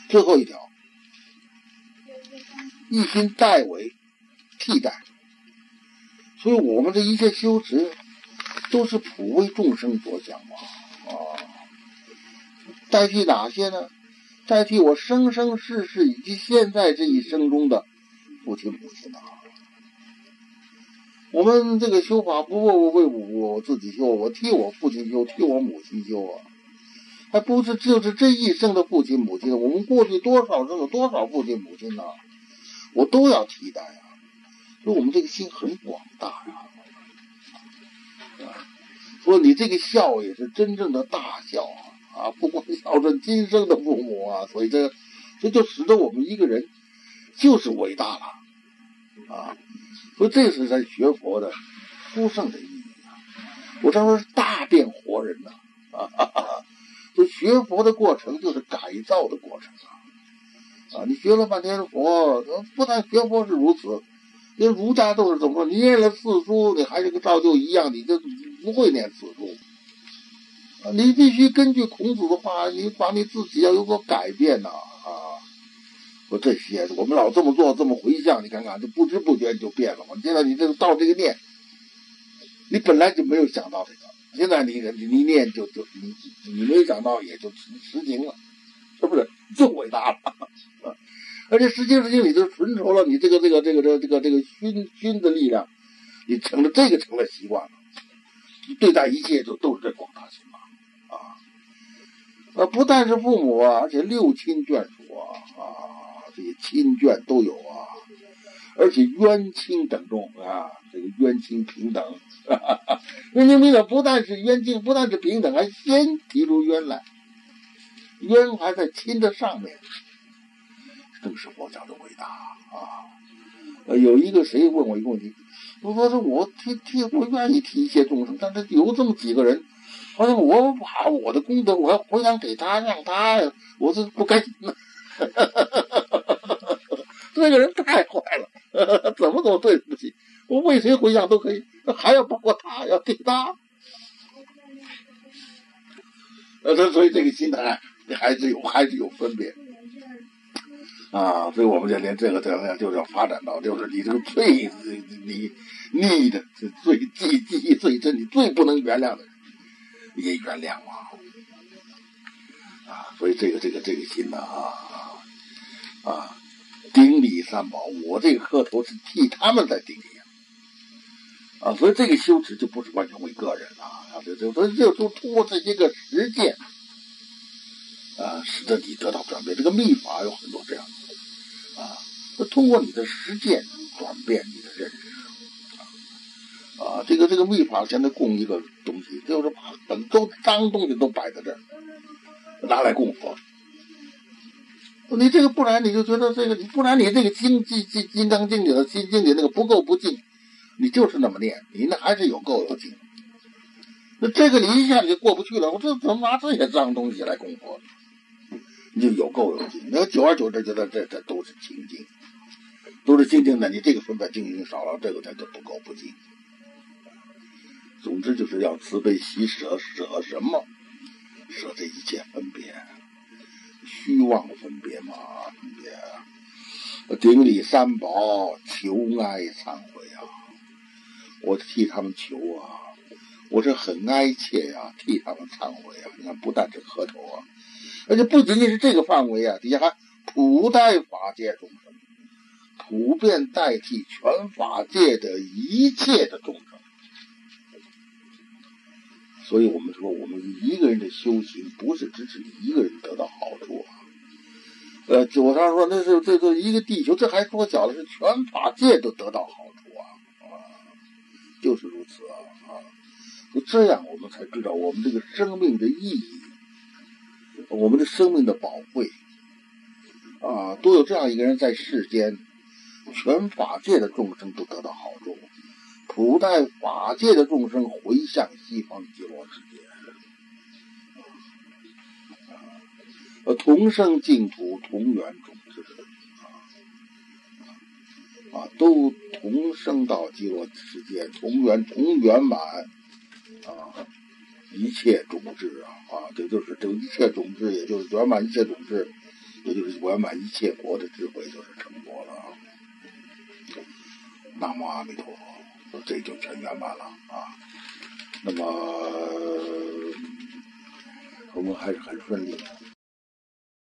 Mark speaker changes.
Speaker 1: 最后一条，一心代为替代。所以我们这一切修持都是普为众生着想嘛，代替哪些呢？代替我生生世世以及现在这一生中的父亲母亲啊。我们这个修法不为我自己修，我替我父亲修，替我母亲修啊，还不是就是这一生的父亲母亲，我们过去多少生有多少父亲母亲呢？我都要替代啊。所以我们这个心很广大呀，说你这个孝也是真正的大孝啊，不光孝顺今生的父母啊，所以这就使得我们一个人就是伟大了啊。所以这是在学佛的殊胜的意义啊。我常说是大变活人呐所以学佛的过程就是改造的过程啊。你学了半天佛，不但学佛是如此。因为儒家都是怎么说？你念了四书，你还是跟照旧一样，你就不会念四书。你必须根据孔子的话，你把你自己要有所改变呐说这些我们老这么做，这么回向，你看看，就不知不觉就变了嘛。现在你这个到这个念，你本来就没有想到这个，现在你念你没有想到，也就实行了，是不是？就伟大了。而且实际你就纯熟了，你这个熏的力量，你成了习惯了，你对待一切都是这广大心嘛不但是父母啊，而且六亲眷属这些亲眷都有啊，而且冤亲等众啊，这个冤亲平等，冤亲平等不但是冤亲，不但是平等，还先提出冤来，冤还在亲的上面。正是佛教的伟大有一个谁问我一个问题，我说我我愿意替一些众生，但是有这么几个人，好像我把我的功德我要回向给他，让他，我是不甘心的。这个人太坏了，怎么都对不起，我为谁回向都可以，还要包括他，要替他。所以这个心态还是有分别。所以我们就连这个就是要发展到，就是你这个最你逆的最记忆最深，你最不能原谅的人也原谅所以这个心呢顶礼三宝，我这个磕头是替他们在顶礼所以这个修持就不是完全为个人就通过这些个实践使得你得到转变。这个密法有很多这样通过你的实践转变你的认识这个密法现在供一个东西，就是把很多脏东西都摆在这儿，拿来供佛。你这个不然你就觉得这个，不然你这个金刚经里的心经里那个不垢不净，你就是那么念，你那还是有垢有净。那这个你一下你就过不去了，我这怎么拿这些脏东西来供佛？你就有垢有净，那久而久之觉得这都是清净，都是清净的。你这个分别净少了，这个才就不垢不净。总之就是要慈悲喜舍什么？舍这一切分别，虚妄分别嘛，分别。顶礼三宝，求哀忏悔我替他们求我是很哀切替他们忏悔你看不但是磕头而且不仅仅是这个范围底下还普代法界众生，普遍代替全法界的一切的众生。所以我们说，我们一个人的修行不是只是一个人得到好处我常说那是这一个地球，这还说小的是全法界都得到好处就是如此就这样我们才知道我们这个生命的意义，我们的生命的宝贵都有这样一个人在世间，全法界的众生都得到好处，普代法界的众生回向西方极乐世界同生净土，同圆种智都同生到极乐世界，同圆满一切种智这就是这个一切种智，也就是圆满一切种智， 也就是圆满一切国的智慧就是成佛了啊。南无阿弥陀佛，这就全圆满了啊。那么我们还是很顺利的。